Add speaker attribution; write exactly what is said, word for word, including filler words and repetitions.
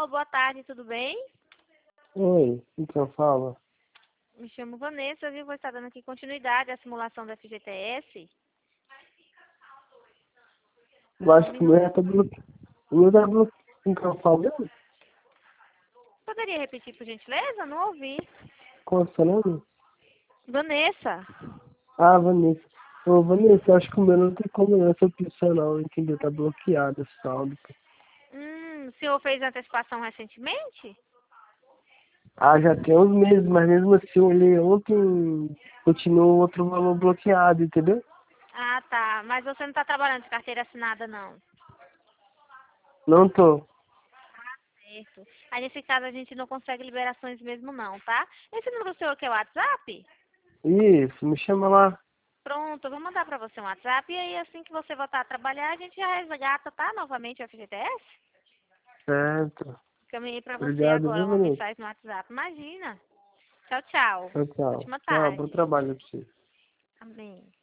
Speaker 1: Alô, boa tarde, tudo bem?
Speaker 2: Oi, então fala.
Speaker 1: Me chamo Vanessa, viu? Vou estar dando aqui continuidade à simulação do F G T S.
Speaker 2: Eu
Speaker 1: Só um
Speaker 2: acho que o meu
Speaker 1: minuto.
Speaker 2: já tá bloqueado. O meu tá bloqueado. Então eu falo mesmo?
Speaker 1: Poderia repetir, por gentileza? Não ouvi.
Speaker 2: Qual é o seu nome?
Speaker 1: Vanessa.
Speaker 2: Ah, Vanessa. Ô, Vanessa, eu acho que o meu não tem como não essa opção não, entendeu? Tá bloqueado esse saldo.
Speaker 1: Hum, o senhor fez antecipação recentemente?
Speaker 2: Ah, já tem uns meses, mas mesmo assim eu olhei ontem, continua o outro valor bloqueado, entendeu?
Speaker 1: Ah, tá. Mas você não está trabalhando de carteira assinada, não.
Speaker 2: Não tô.
Speaker 1: Certo. Aí, nesse caso, a gente não consegue liberações mesmo, não, tá? Esse número seu aqui é o WhatsApp?
Speaker 2: Isso, me chama lá.
Speaker 1: Pronto, eu vou mandar para você um WhatsApp. E aí, assim que você voltar a trabalhar, a gente já resgata, tá? Novamente o F G T S?
Speaker 2: Certo.
Speaker 1: Caminhei para você
Speaker 2: Obrigado,
Speaker 1: agora
Speaker 2: viu,
Speaker 1: uma
Speaker 2: Vanessa?
Speaker 1: mensagem no WhatsApp. Imagina. Tchau, tchau.
Speaker 2: Tchau, tchau.
Speaker 1: Ótima
Speaker 2: Tchau, bom
Speaker 1: tarde.
Speaker 2: trabalho pra você.
Speaker 1: Amém.